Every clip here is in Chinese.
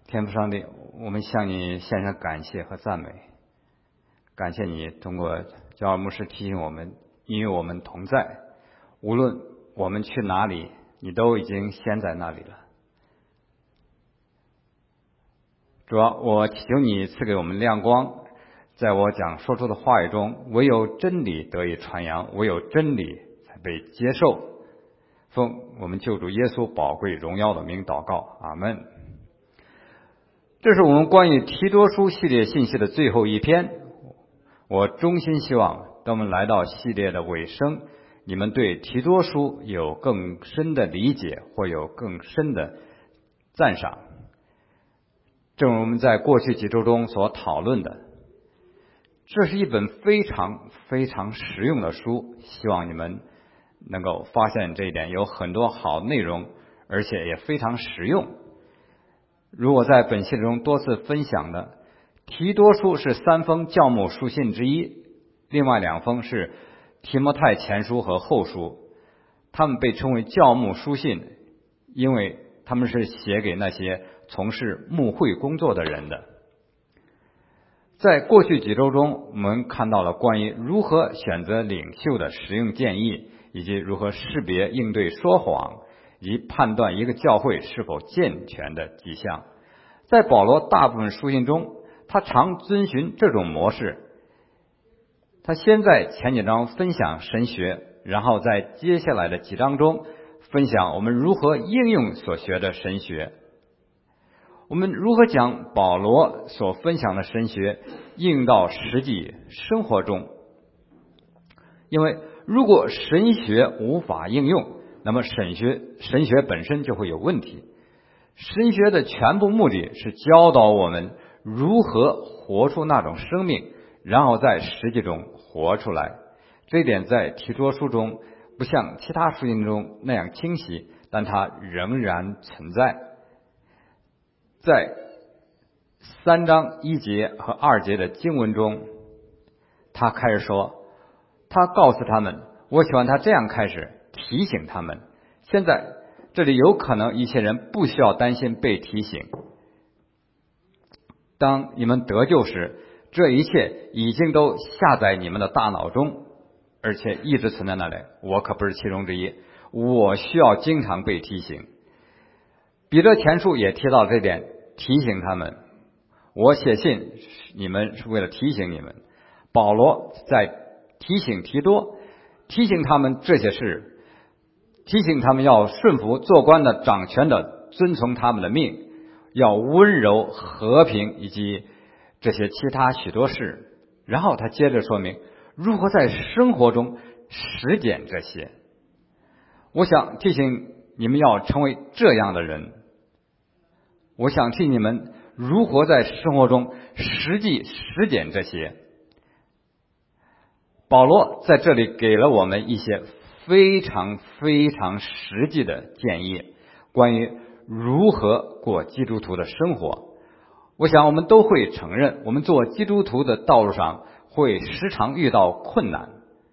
天父上帝，我们向你献上感谢和赞美。感谢你通过焦尔牧师提醒我们，因为我们同在，无论我们去哪里，你都已经先在那里了。主啊，我祈求你赐给我们亮光，在我说出的话语中，唯有真理得以传扬，唯有真理才被接受。奉我们救主耶稣宝贵荣耀的名祷告，阿们。这是我们关于提多书系列信息的最后一篇。我衷心希望当我们来到系列的尾声，你们对提多书有更深的理解，或有更深的赞赏。正如我们在过去几周中所讨论的，这是一本非常非常实用的书，希望你们能够发现这一点，有很多好内容，而且也非常实用。如我在本系列中多次分享的，提多书是3封教牧书信之一，另外2封是提摩太前书和后书。他们被称为教牧书信，因为他们是写给那些从事牧会工作的人的。在过去几周中，我们看到了关于如何选择领袖的实用建议，以及如何识别应对说谎，以及判断一个教会是否健全的迹象。在保罗大部分书信中，他常遵循这种模式。他先在前几章分享神学，然后在接下来的几章中分享我们如何应用所学的神学。我们如何将保罗所分享的神学应用到实际生活中？因为如果神学无法应用，那么神学本身就会有问题。神学的全部目的是教导我们如何活出那种生命，然后在实际中活出来。这一点在提多书中不像其他书信中那样清晰，但它仍然存在。在3章1节和2节的经文中，他开始说，他告诉他们，我喜欢他这样开始提醒他们。现在这里有可能一些人不需要担心被提醒。当你们得救时，这一切已经都下在你们的大脑中，而且一直存在那里。我可不是其中之一，我需要经常被提醒。彼得前书也提到这点，提醒他们。我写信你们是为了提醒你们。保罗在提醒提多，提醒他们这些事，提醒他们要顺服做官的掌权的，遵从他们的命，要温柔和平，以及这些其他许多事。然后他接着说明如何在生活中实践这些。我想提醒你们要成为这样的人。我想替你们如何在生活中实际实践这些。保罗在这里给了我们一些非常非常实际的建议，关于如何过基督徒的生活。我想我们都会承认，我们做基督徒的道路上会时常遇到困难。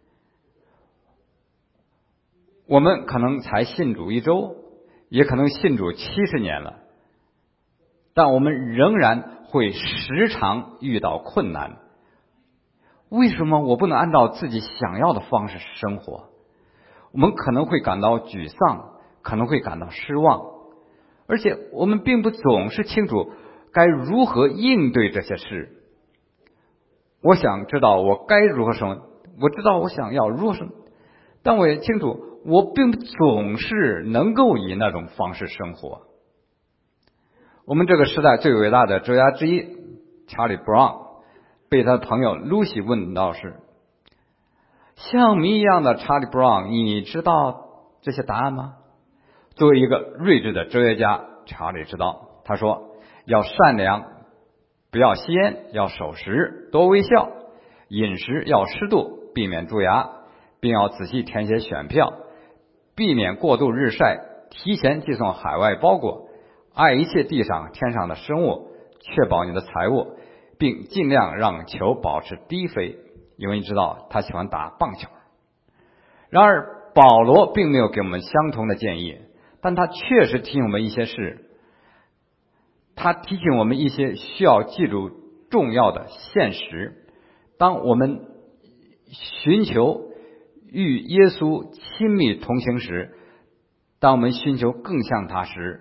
我们可能才信主1周，也可能信主70年了，但我们仍然会时常遇到困难。为什么我不能按照自己想要的方式生活？我们可能会感到沮丧，可能会感到失望，而且我们并不总是清楚该如何应对这些事。我想知道我该如何生活，我知道我想要如何生活，但我也清楚我并不总是能够以那种方式生活。我们这个时代最伟大的哲学家之一查理·布朗被他的朋友露西问到是，像谜一样的查理·布朗，你知道这些答案吗？作为一个睿智的哲学家，查理知道。他说，要善良，不要吸烟，要守时，多微笑，饮食要适度，避免蛀牙，并要仔细填写选票，避免过度日晒，提前寄送海外包裹，爱一切地上天上的生物，确保你的财物，并尽量让球保持低飞，因为你知道他喜欢打棒球。然而保罗并没有给我们相同的建议，但他确实提醒我们一些事。 他提醒我们一些需要记住重要的现实。当我们寻求与耶稣亲密同行时，当我们寻求更像他时，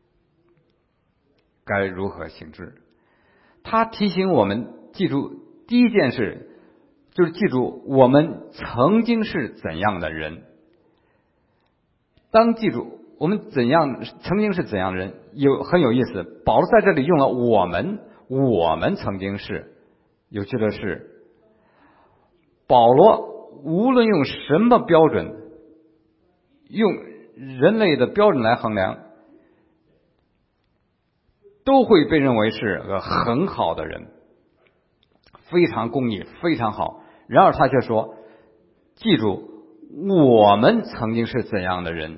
该如何行之？他提醒我们记住第一件事，就是记住我们曾经是怎样的人。当记住我们曾经是怎样的人，很有意思。保罗在这里用了我们曾经是。有趣的是，保罗无论用什么标准，用人类的标准来衡量，都会被认为是个很好的人，非常公义，非常好。然而他却说，记住我们曾经是怎样的人，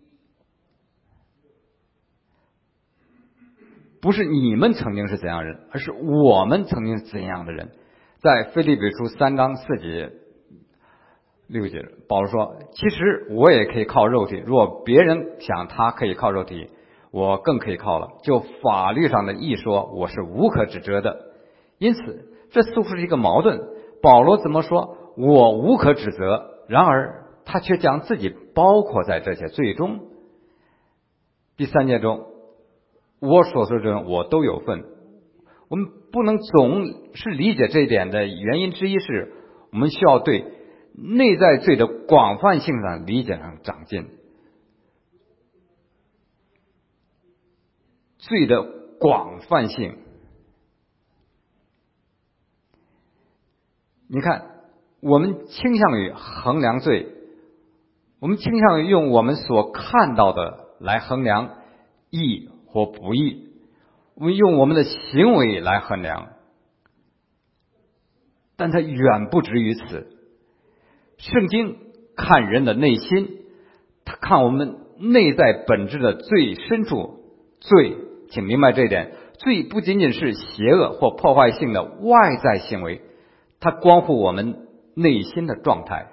不是你们曾经是怎样的人，而是我们曾经是怎样的人。在腓立比书3章4节6节，保罗说，其实我也可以靠肉体，若别人想他可以靠肉体，我更可以靠了。就法律上的义说，我是无可指责的。因此这似乎是一个矛盾，保罗怎么说我无可指责，然而他却将自己包括在这些罪中。第3节中，我所说的人我都有份。我们不能总是理解这一点的原因之一是，我们需要对内在罪的广泛性上理解上长进。罪的广泛性，你看，我们倾向于衡量罪，我们倾向于用我们所看到的来衡量义或不义，我们用我们的行为来衡量，但它远不止于此。圣经看人的内心，他看我们内在本质的最深处。罪，请明白这一点，罪不仅仅是邪恶或破坏性的外在行为，它关乎我们内心的状态，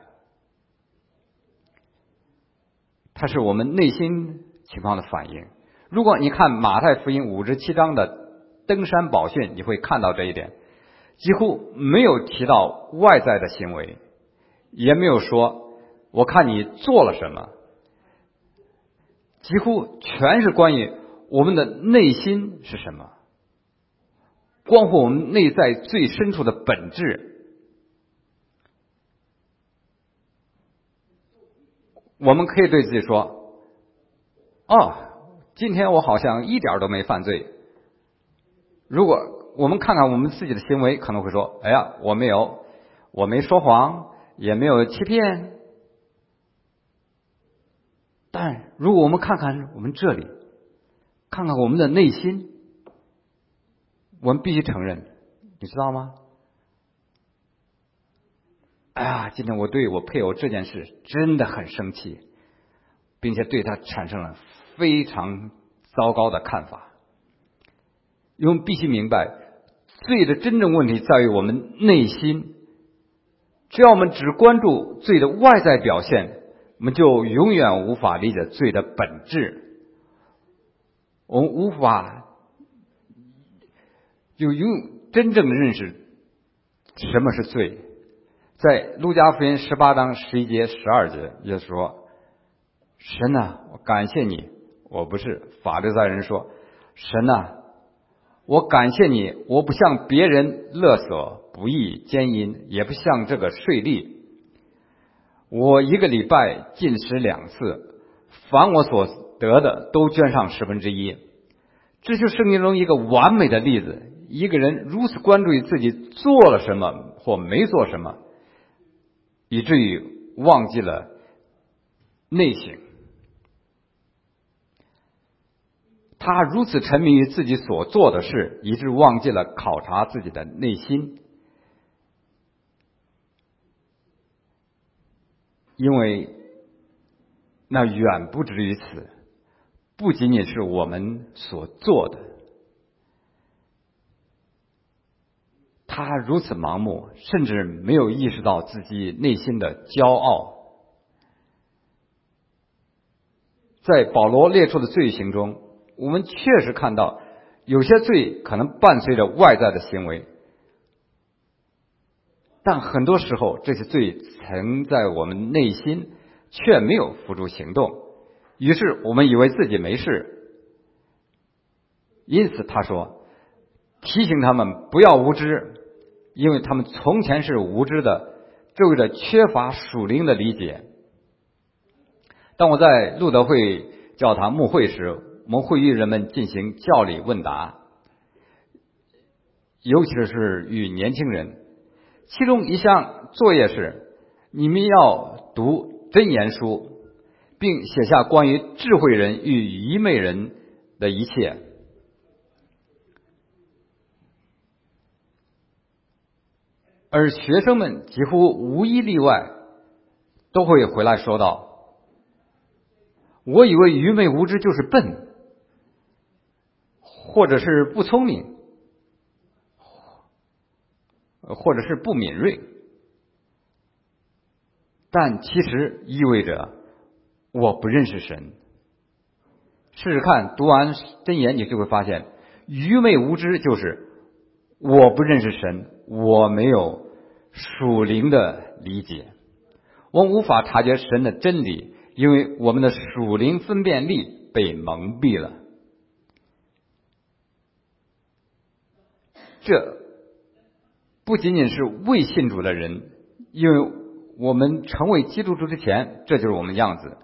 它是我们内心情况的反应。如果你看马太福音57章的登山宝训，你会看到这一点，几乎没有提到外在的行为，也没有说我看你做了什么，几乎全是关于我们的内心是什么，关乎我们内在最深处的本质。我们可以对自己说，今天我好像一点都没犯罪。如果我们看看我们自己的行为，可能会说，哎呀，我没说谎，也没有欺骗。但如果我们看看我们这里，看看我们的内心，我们必须承认，你知道吗？哎呀，今天我对我配偶这件事真的很生气，并且对他产生了非常糟糕的看法。因为我们必须明白，罪的真正问题在于我们内心。只要我们只关注罪的外在表现，我们就永远无法理解罪的本质。我们无法真正的认识什么是罪。在路加福音18章11节12节，耶稣说，神啊，我感谢你。我不是法利赛人说，神啊，我感谢你，我不像别人勒索不义奸淫，也不像这个税吏。我一个礼拜禁食2次，凡我所得的都捐上1/10。这就是圣经中一个完美的例子。一个人如此关注于自己做了什么或没做什么，以至于忘记了内省。他如此沉迷于自己所做的事，以致忘记了考察自己的内心。因为那远不止于此，不仅仅是我们所做的。他如此盲目，甚至没有意识到自己内心的骄傲。在保罗列出的罪行中，我们确实看到有些罪可能伴随着外在的行为，但很多时候这些罪曾在我们内心却没有付诸行动，于是我们以为自己没事。因此他说，提醒他们不要无知，因为他们从前是无知的，这为了缺乏属灵的理解。当我在路德会教堂牧会时，我们会与人们进行教理问答，尤其是与年轻人。其中一项作业是，你们要读箴言书，并写下关于智慧人与愚昧人的一切。而学生们几乎无一例外都会回来说道，我以为愚昧无知就是笨，或者是不聪明，或者是不敏锐，但其实意味着我不认识神。试试看，读完箴言你就会发现，愚昧无知就是我不认识神，我没有属灵的理解，我无法察觉神的真理，因为我们的属灵分辨力被蒙蔽了。这不仅仅是未信主的人，因为我们成为基督徒之前，这就是我们样子。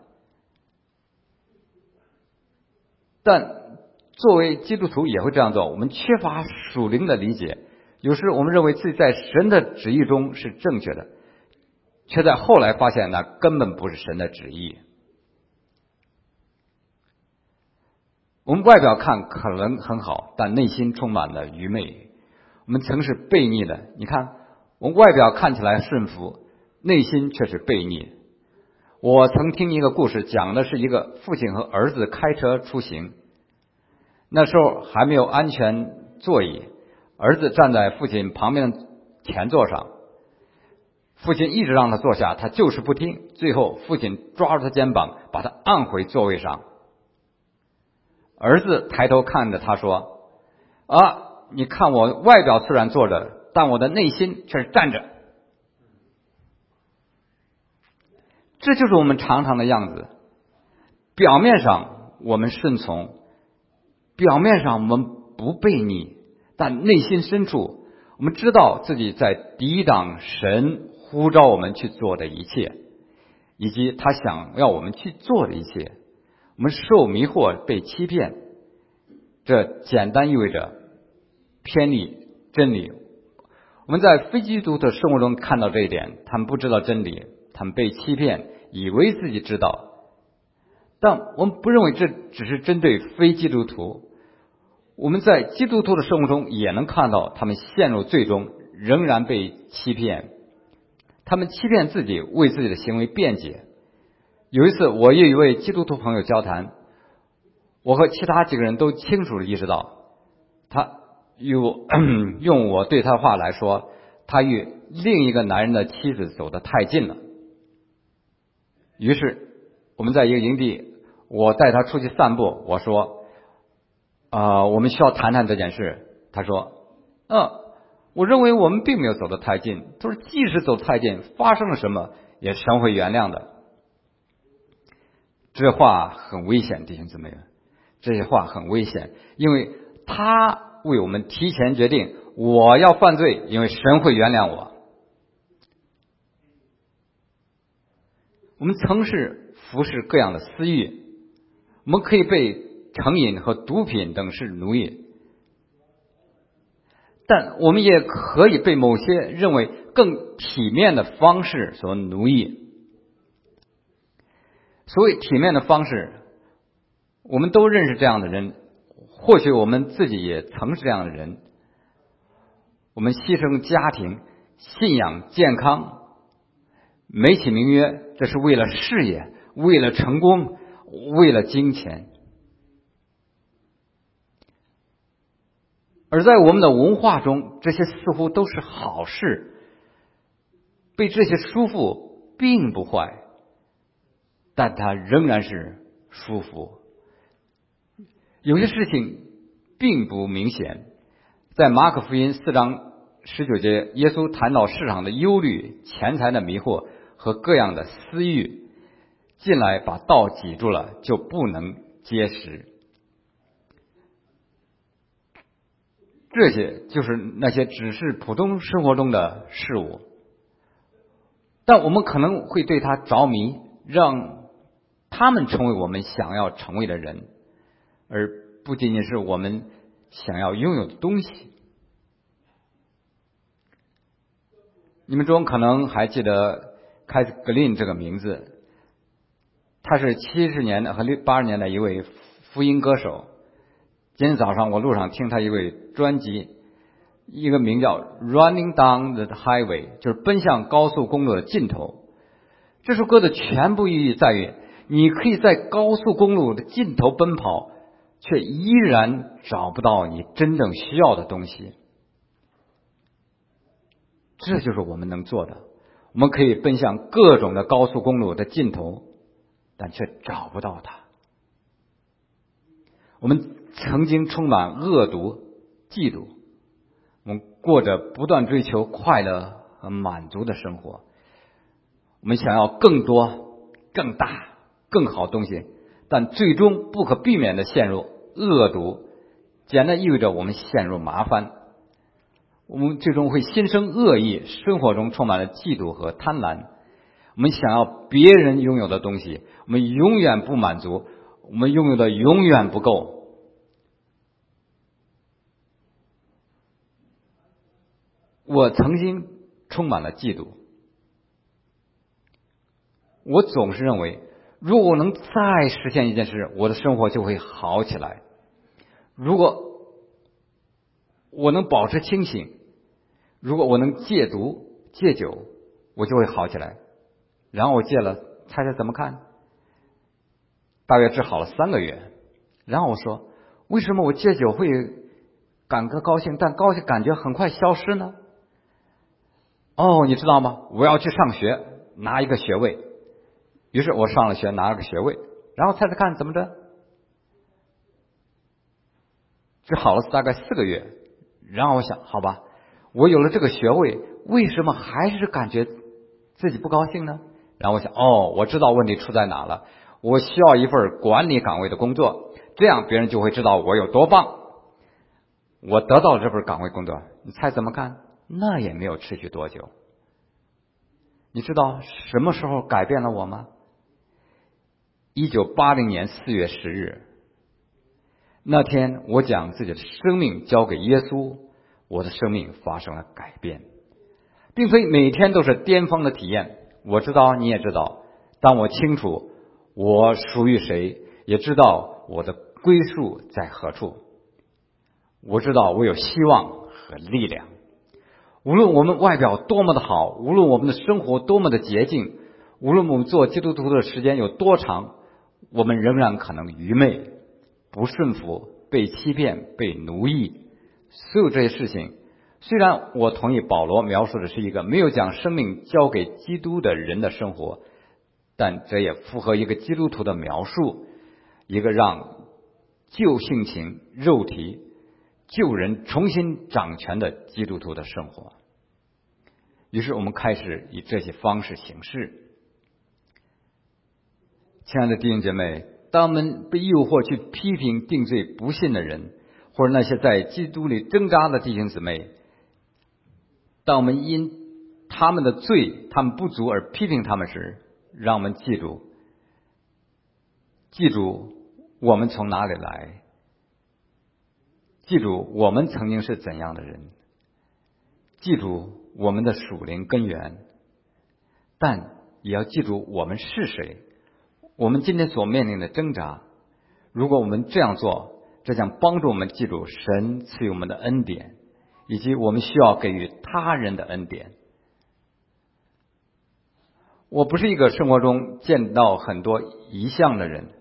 但作为基督徒也会这样做，我们缺乏属灵的理解，有时我们认为自己在神的旨意中是正确的，却在后来发现那根本不是神的旨意。我们外表看可能很好，但内心充满了愚昧。我们曾是悖逆的，你看，我们外表看起来顺服，内心却是悖逆。我曾听一个故事，讲的是一个父亲和儿子开车出行，那时候还没有安全座椅，儿子站在父亲旁边的前座上，父亲一直让他坐下，他就是不听，最后父亲抓住他肩膀，把他按回座位上。儿子抬头看着他说，你看我外表虽然坐着，但我的内心却是站着。这就是我们常常的样子，表面上我们顺从，表面上我们不悖逆，但内心深处我们知道自己在抵挡神呼召我们去做的一切，以及他想要我们去做的一切。我们受迷惑，被欺骗，这简单意味着偏离真理。我们在非基督徒的生活中看到这一点，他们不知道真理，他们被欺骗，以为自己知道。但我们不认为这只是针对非基督徒，我们在基督徒的生活中也能看到他们陷入罪中，仍然被欺骗。他们欺骗自己，为自己的行为辩解。有一次我与一位基督徒朋友交谈，我和其他几个人都清楚地意识到，他用我对他的话来说，他与另一个男人的妻子走得太近了。于是我们在一个营地，我带他出去散步，我说我们需要谈谈这件事。他说我认为我们并没有走得太近。他说即使走得太近，发生了什么也神会原谅的。这话很危险，弟兄姊妹们，这些话很危险，因为他为我们提前决定我要犯罪，因为神会原谅我。我们曾是服侍各样的私欲，我们可以被成瘾和毒品等事奴役，但我们也可以被某些认为更体面的方式所奴役。所谓体面的方式，我们都认识这样的人，或许我们自己也曾是这样的人。我们牺牲家庭、信仰、健康，美其名曰这是为了事业，为了成功，为了金钱。而在我们的文化中，这些似乎都是好事，被这些束缚并不坏，但它仍然是束缚。有些事情并不明显。在马可福音4章19节，耶稣谈到市场的忧虑、钱财的迷惑和各样的私欲，进来把道挤住了，就不能结实。这些就是那些只是普通生活中的事物，但我们可能会对它着迷，让他们成为我们想要成为的人，而不仅仅是我们想要拥有的东西。你们中可能还记得凯斯格林这个名字，他是70年代和80年代一位福音歌手。今天早上我路上听他一位专辑，一个名叫 Running Down the Highway， 就是奔向高速公路的尽头。这首歌的全部意义在于，你可以在高速公路的尽头奔跑，却依然找不到你真正需要的东西。这就是我们能做的，我们可以奔向各种的高速公路的尽头，但却找不到它。我们曾经充满恶毒、嫉妒，我们过着不断追求快乐和满足的生活。我们想要更多、更大、更好东西，但最终不可避免的陷入恶毒，简单意味着我们陷入麻烦。我们最终会心生恶意，生活中充满了嫉妒和贪婪。我们想要别人拥有的东西，我们永远不满足，我们拥有的永远不够。我曾经充满了嫉妒，我总是认为，如果我能再实现一件事，我的生活就会好起来。如果我能保持清醒，如果我能戒毒戒酒，我就会好起来。然后我戒了，猜猜怎么看？大约治好了3个月。然后我说，为什么我戒酒会感个高兴，但高兴感觉很快消失呢？哦，你知道吗？我要去上学，拿一个学位。于是我上了学，拿了个学位。然后猜猜看怎么着？治好了大概4个月。然后我想，好吧，我有了这个学位，为什么还是感觉自己不高兴呢？然后我想，我知道问题出在哪了。我需要一份管理岗位的工作，这样别人就会知道我有多棒。我得到了这份岗位工作，你猜怎么看？那也没有持续多久。你知道什么时候改变了我吗？1980年4月10日，那天我将自己的生命交给耶稣，我的生命发生了改变，并非每天都是巅峰的体验。我知道，你也知道，当我清楚我属于谁，也知道我的归宿在何处，我知道我有希望和力量。无论我们外表多么的好，无论我们的生活多么的洁净，无论我们做基督徒的时间有多长，我们仍然可能愚昧、不顺服、被欺骗、被奴役。所有这些事情，虽然我同意保罗描述的是一个没有将生命交给基督的人的生活，但这也符合一个基督徒的描述，一个让旧性情、肉体、旧人重新掌权的基督徒的生活。于是我们开始以这些方式行事。亲爱的弟兄姐妹，当我们被诱惑去批评定罪不信的人，或者那些在基督里挣扎的弟兄姊妹，当我们因他们的罪、他们不足而批评他们时，让我们记住我们从哪里来，记住我们曾经是怎样的人，记住我们的属灵根源，但也要记住我们是谁，我们今天所面临的挣扎。如果我们这样做，这将帮助我们记住神赐予我们的恩典，以及我们需要给予他人的恩典。我不是一个生活中见到很多异象的人，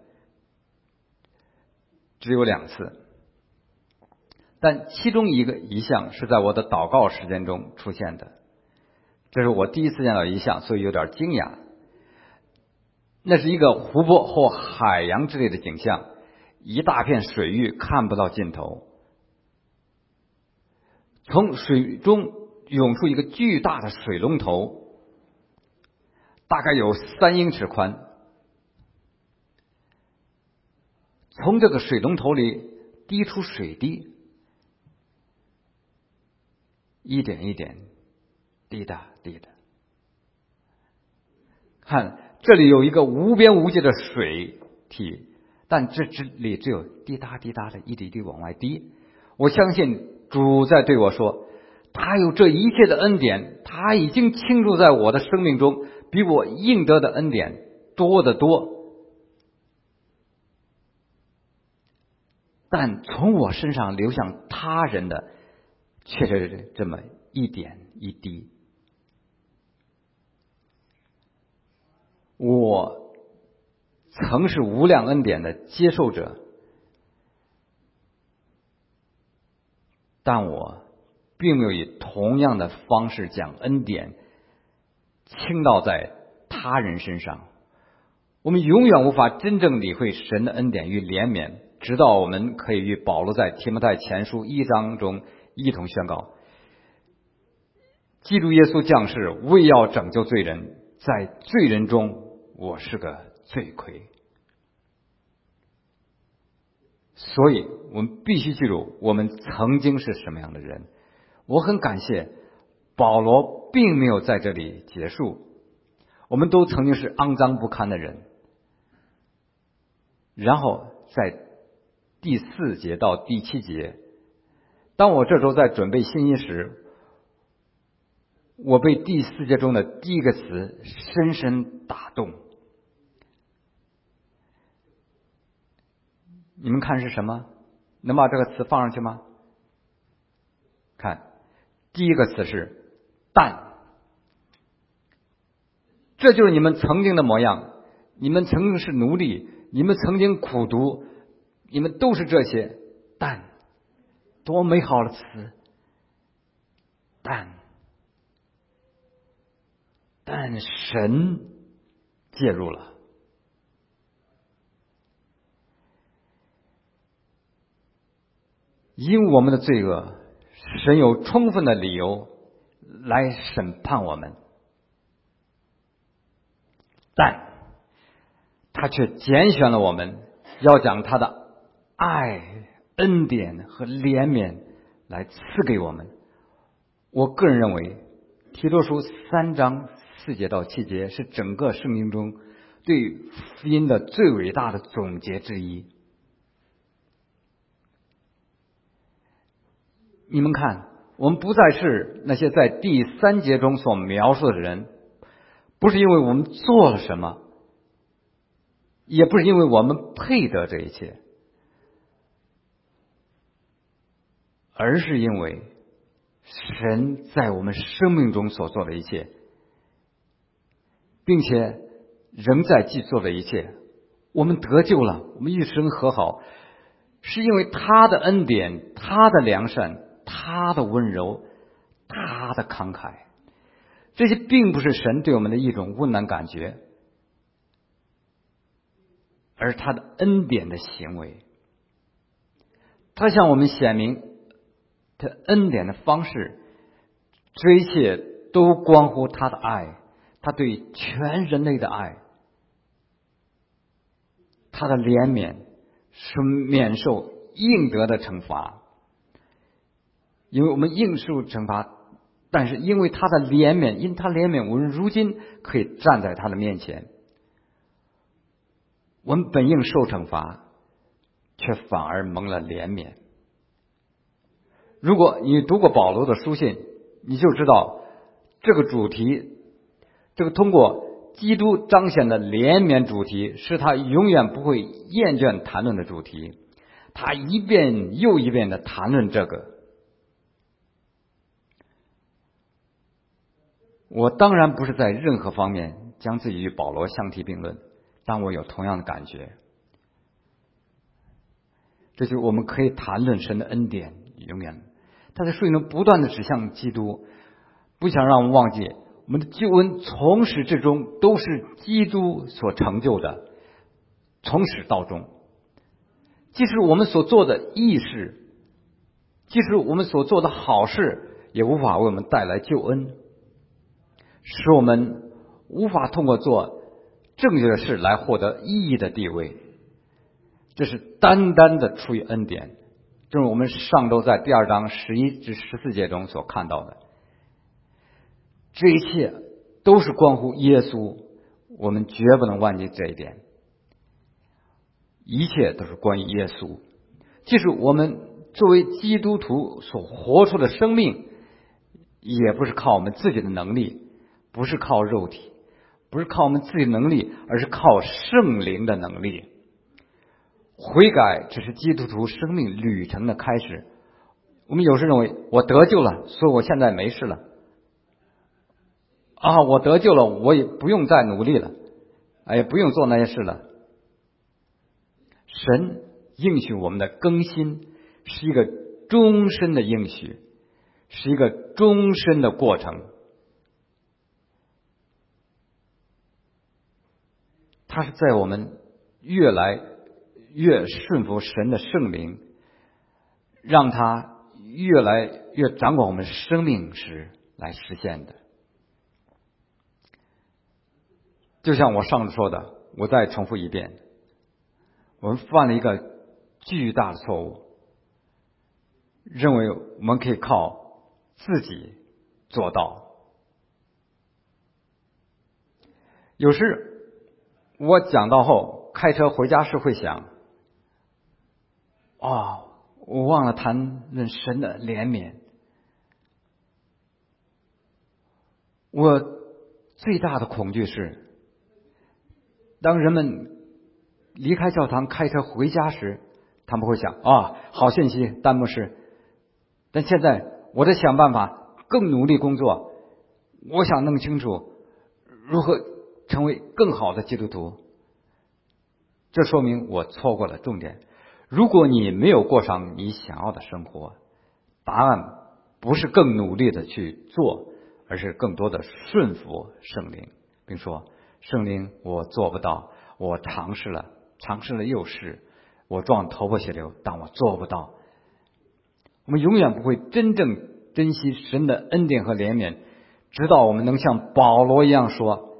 只有2次，但其中一个异象是在我的祷告时间中出现的，这是我第一次见到异象，所以有点惊讶。那是一个湖泊或海洋之类的景象，一大片水域看不到尽头， 从水中涌出一个巨大的水龙头，大概有3英尺宽。从这个水龙头里滴出水滴，一点一点，滴答滴答。看，这里有一个无边无际的水体，但这里只有滴答滴答的一滴滴往外滴。我相信主在对我说，他有这一切的恩典，他已经倾注在我的生命中，比我应得的恩典多得多。但从我身上流向他人的，却是这么一点一滴。我曾是无量恩典的接受者，但我并没有以同样的方式将恩典倾倒在他人身上。我们永远无法真正理会神的恩典与怜悯，直到我们可以与保罗在提摩太前书1章中一同宣告：基督耶稣降世，为要拯救罪人，在罪人中我是个罪魁。所以我们必须记住我们曾经是什么样的人。我很感谢保罗并没有在这里结束，我们都曾经是肮脏不堪的人。然后在第4节到第7节，当我这周在准备信息时，我被第4节中的第一个词深深打动。你们看是什么？能把这个词放上去吗？看，第一个词是但，这就是你们曾经的模样，你们曾经是奴隶，你们曾经苦读，你们都是这些，但多美好的词！但神介入了。因我们的罪恶，神有充分的理由来审判我们，但他却拣选了我们，要将他的爱、恩典和怜悯来赐给我们。我个人认为提多书3章4节到7节是整个圣经中对福音的最伟大的总结之一。你们看，我们不再是那些在第3节中所描述的人，不是因为我们做了什么，也不是因为我们配得这一切，而是因为神在我们生命中所做的一切，并且仍在继续做的一切，我们得救了，我们与神和好，是因为他的恩典，他的良善，他的温柔，他的慷慨。这些并不是神对我们的一种温暖感觉，而他的恩典的行为。他向我们显明他恩典的方式，这一切都关乎他的爱，他对全人类的爱，他的怜悯是免受应得的惩罚。因为我们应受惩罚，但是因为他的怜悯，因他怜悯，我们如今可以站在他的面前。我们本应受惩罚，却反而蒙了怜悯。如果你读过保罗的书信，你就知道这个主题，这个通过基督彰显的怜悯主题，是他永远不会厌倦谈论的主题。他一遍又一遍的谈论这个。我当然不是在任何方面将自己与保罗相提并论，但我有同样的感觉。这就是我们可以谈论神的恩典，永远他在书中不断的指向基督，不想让我们忘记我们的救恩从始至终都是基督所成就的，从始到终。即使我们所做的义事， 即使我们所做的好事也无法为我们带来救恩，使我们无法通过做正确的事来获得意义的地位。这是单单的出于恩典，正如我们上周在第2章11至14节中所看到的，这一切都是关乎耶稣，我们绝不能忘记这一点。一切都是关于耶稣，即使我们作为基督徒所活出的生命，也不是靠我们自己的能力，不是靠肉体，不是靠我们自己的能力，而是靠圣灵的能力。悔改只是基督徒生命旅程的开始。我们有时认为我得救了，所以我现在没事了啊，我得救了，我也不用再努力了，也不用做那些事了。神应许我们的更新是一个终身的应许，是一个终身的过程。它是在我们越来越顺服神的圣灵，让它越来越掌管我们生命时来实现的。就像我上次说的，我再重复一遍，我们犯了一个巨大的错误，认为我们可以靠自己做到。有时我讲到后开车回家时会想，我忘了谈论神的怜悯。我最大的恐惧是，当人们离开教堂开车回家时，他们会想好信息，丹牧师。但现在我在想办法更努力工作，我想弄清楚如何成为更好的基督徒。这说明我错过了重点。如果你没有过上你想要的生活，答案不是更努力的去做，而是更多的顺服圣灵，并说圣灵，我做不到，我尝试了又试，我撞头破血流，但我做不到。我们永远不会真正珍惜神的恩典和怜悯，直到我们能像保罗一样说，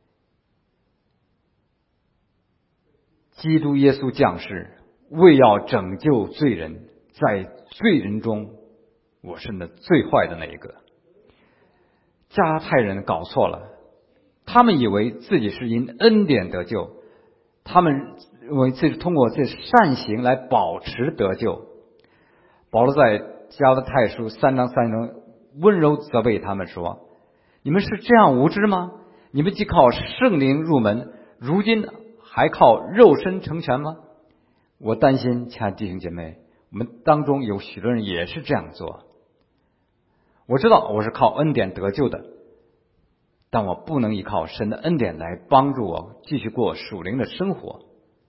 基督耶稣降世，为要拯救罪人，在罪人中我是那最坏的那一个。加拉太人搞错了，他们以为自己是因恩典得救，他们认为自己通过这善行来保持得救。保罗在加拉太书3章3节中温柔责备他们说，你们是这样无知吗？你们既靠圣灵入门，如今还靠肉身成全吗？我担心亲爱的弟兄姐妹，我们当中有许多人也是这样做。我知道我是靠恩典得救的，但我不能依靠神的恩典来帮助我继续过属灵的生活。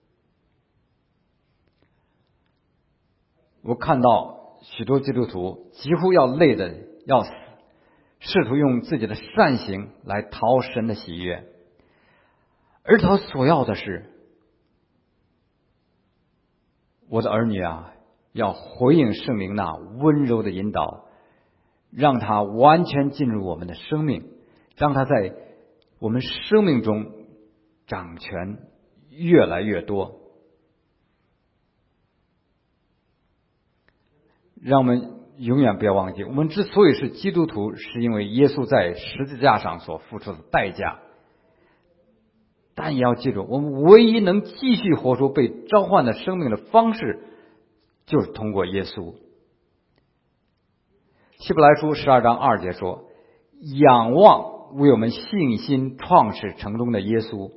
我看到许多基督徒几乎要累得要死，试图用自己的善行来讨神的喜悦，而他所要的是，我的儿女要回应圣灵那温柔的引导，让他完全进入我们的生命，让他在我们生命中掌权越来越多。让我们永远不要忘记，我们之所以是基督徒，是因为耶稣在十字架上所付出的代价。但也要记住，我们唯一能继续活出被召唤的生命的方式，就是通过耶稣。希伯来书12章2节说，仰望为我们信心创始成终的耶稣。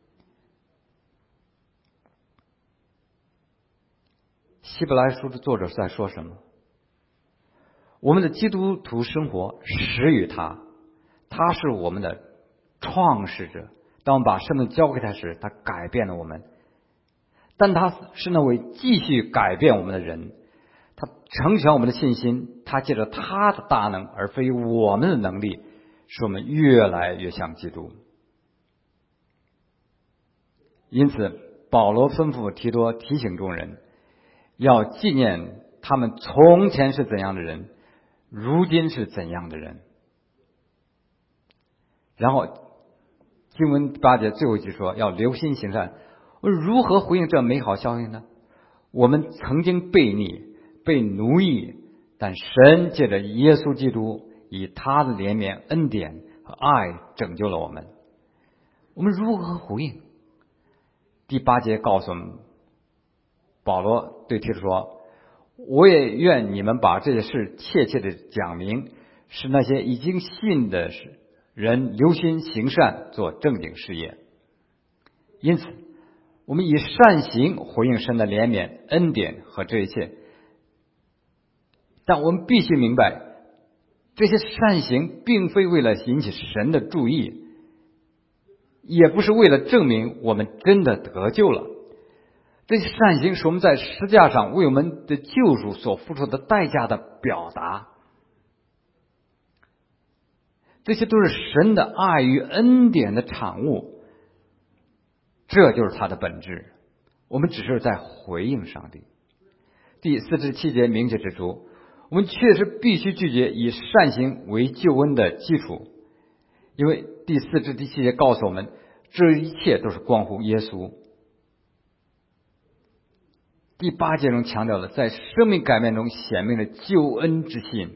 希伯来书的作者在说什么？我们的基督徒生活始于他，他是我们的创始者。当我们把生命交给他时，他改变了我们，但他是那位继续改变我们的人，他成全我们的信心，他借着他的大能而非我们的能力，使我们越来越像基督。因此保罗吩咐提多提醒众人，要纪念他们从前是怎样的人，如今是怎样的人。然后经文8节最后一句说要留心行善。如何回应这美好消息呢？我们曾经悖逆，被奴役，但神借着耶稣基督以他的怜悯、恩典和爱拯救了我们。我们如何回应？第8节告诉我们，保罗对提多说，我也愿你们把这些事切切的讲明，使那些已经信的人留心行善，做正经事业。因此我们以善行回应神的怜悯、恩典和这一切，但我们必须明白，这些善行并非为了引起神的注意，也不是为了证明我们真的得救了。这些善行是我们在十字架上为我们的救赎所付出的代价的表达，这些都是神的爱与恩典的产物，这就是它的本质。我们只是在回应上帝。第4至7节明确指出，我们确实必须拒绝以善行为救恩的基础，因为第4至第7节告诉我们，这一切都是关乎耶稣。第8节中强调了在生命改变中显明了救恩之信。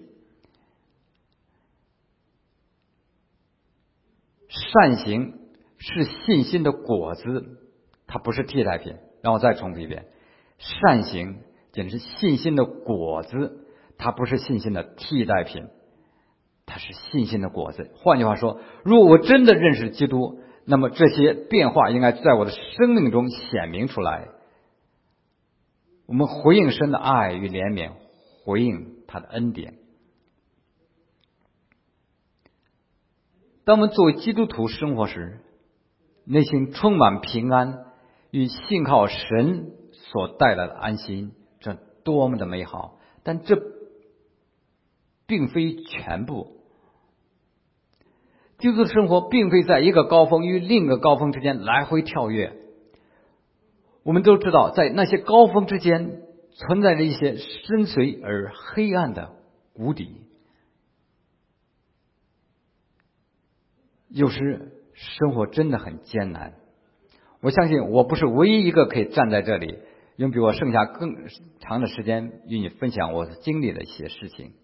善行是信心的果子，它不是替代品。让我再重复一遍，善行简直是信心的果子，它不是信心的替代品，它是信心的果子。换句话说，如果我真的认识基督，那么这些变化应该在我的生命中显明出来。我们回应神的爱与怜悯，回应他的恩典。当我们作为基督徒生活时，内心充满平安与信靠神所带来的安心，这多么的美好！但这并非全部。基督徒生活并非在一个高峰与另一个高峰之间来回跳跃。我们都知道，在那些高峰之间存在着一些深邃而黑暗的谷底。有时生活真的很艰难，我相信我不是唯一一个可以站在这里用比我剩下更长的时间与你分享我经历的一些事情。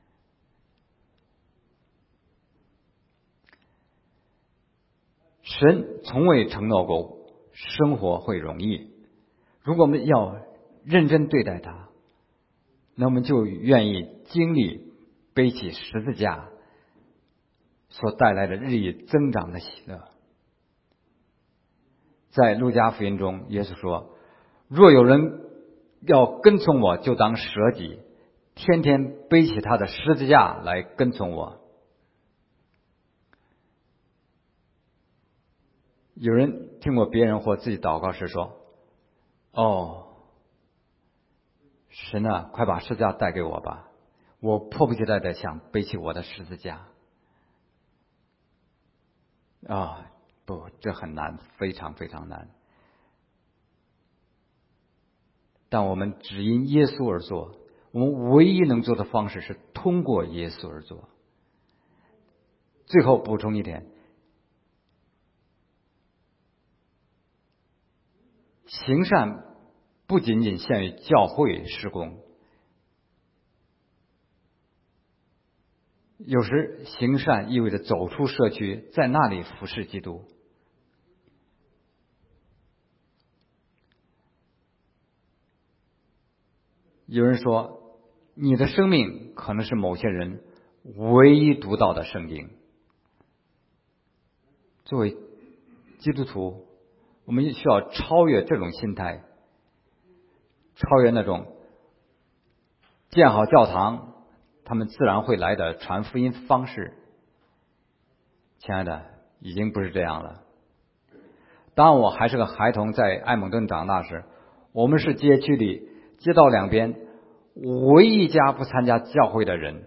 神从未承诺过生活会容易，如果我们要认真对待它，那我们就愿意经历背起十字架所带来的日益增长的喜乐。在路加福音中，耶稣说，若有人要跟从我，就当舍己，天天背起他的十字架来跟从我。有人听过别人或自己祷告时说，神啊，快把十字架带给我吧，我迫不及待地想背起我的十字架。不，这很难，非常非常难。但我们只因耶稣而做，我们唯一能做的方式是通过耶稣而做。最后补充一点，行善不仅仅限于教会事工，有时行善意味着走出社区，在那里服侍基督。有人说，你的生命可能是某些人唯一读到的圣经。作为基督徒，我们需要超越这种心态，超越那种建好教堂他们自然会来的传福音方式。亲爱的，已经不是这样了。当我还是个孩童，在埃蒙顿长大时，我们是街区里街道两边唯一一家不参加教会的人。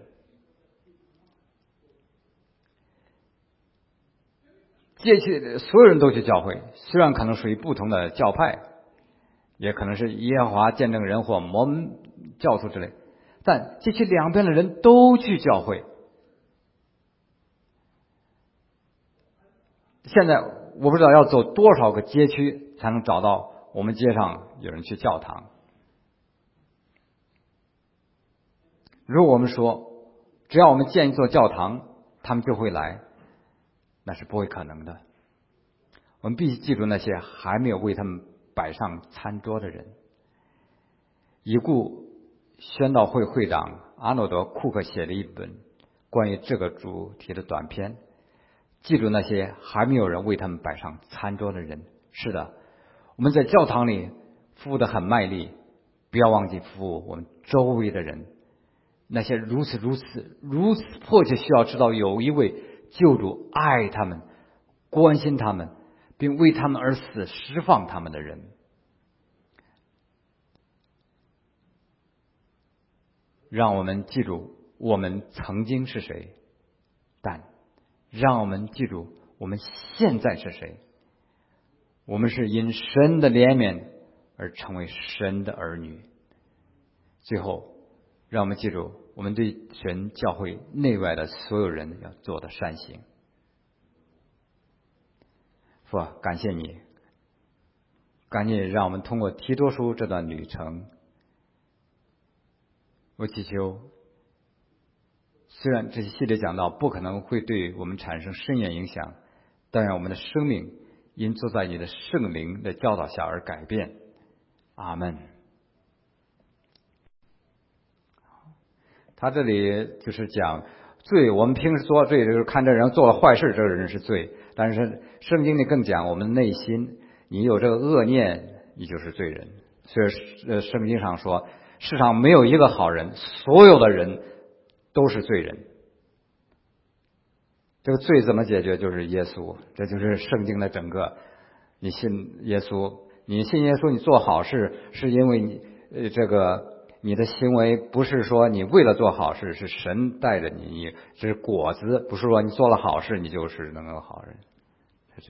街区所有人都去教会，虽然可能属于不同的教派，也可能是耶和华见证人或摩门教徒之类，但这些两边的人都去教会。现在我不知道要走多少个街区才能找到我们街上有人去教堂。如果我们说只要我们建一座教堂他们就会来，那是不会可能的。我们必须记住那些还没有为他们摆上餐桌的人。已故宣道会会长阿诺德·库克写了一本关于这个主题的短篇，记住那些还没有人为他们摆上餐桌的人。是的，我们在教堂里服务得很卖力，不要忘记服务我们周围的人，那些如此迫切需要知道有一位救主爱他们、关心他们，并为他们而死、释放他们的人。让我们记住我们曾经是谁，但让我们记住我们现在是谁。我们是因神的怜悯而成为神的儿女。最后让我们记住我们对神教会内外的所有人要做的善行。父啊，感谢你，感谢你让我们通过提多书这段旅程，我祈求虽然这些系列讲道不可能会对我们产生深远影响，但让我们的生命因坐在你的圣灵的教导下而改变。阿们。他这里就是讲罪，我们平时做罪就是看这人做了坏事，这个人是罪，但是圣经里更讲我们内心，你有这个恶念，你就是罪人。所以圣经上说世上没有一个好人，所有的人都是罪人。这个罪怎么解决？就是耶稣，这就是圣经的整个。你信耶稣，你信耶稣，你做好事是因为你你的行为不是说你为了做好事，是神带着你，这是果子，不是说你做了好事你就是能够好人。